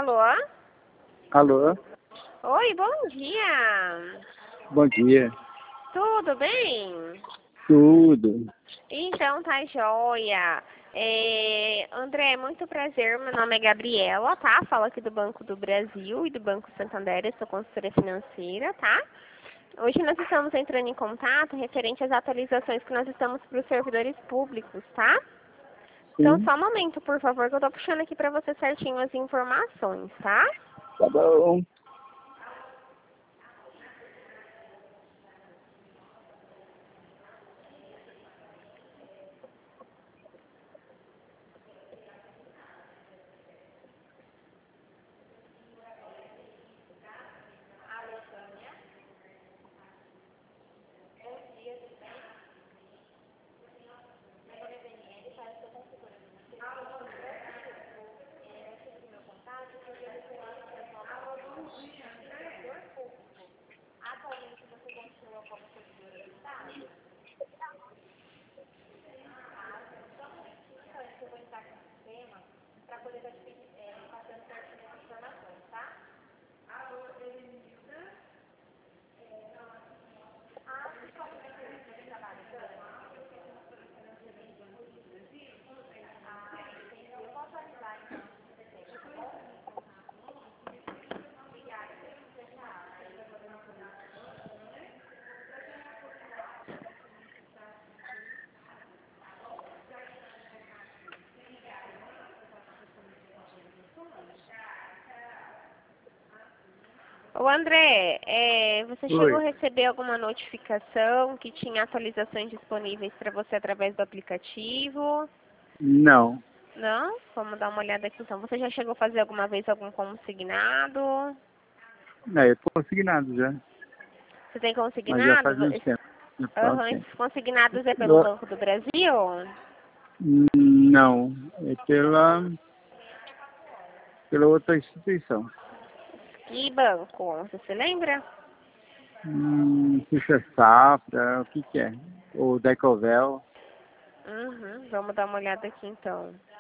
Alô? Alô? Oi, bom dia. Bom dia. Tudo bem? Tudo. Então tá joia. André, muito prazer. Meu nome é Gabriela, tá? Falo aqui do Banco do Brasil e do Banco Santander. Eu sou consultora financeira, tá? Hoje nós estamos entrando em contato referente às atualizações que nós estamos para os servidores públicos, tá? Então, Sim. só um momento, por favor, que eu tô puxando aqui para você certinho as informações, tá? Tá bom. Ô André, você chegou a Oi. receber alguma notificação que tinha atualizações disponíveis para você através do aplicativo? Não. Não? Vamos dar uma olhada aqui então. Você já chegou a fazer alguma vez algum consignado? Não, eu tô consignado já. Você tem Mas já consignado? faz uns tempos. Já faz Aham, tempo. esses consignados é pelo Banco do Brasil? Não. É pela outra instituição. Que banco? Você se lembra? Puxa Safra, o que é? O Decovel. Uhum, vamos dar uma olhada aqui então.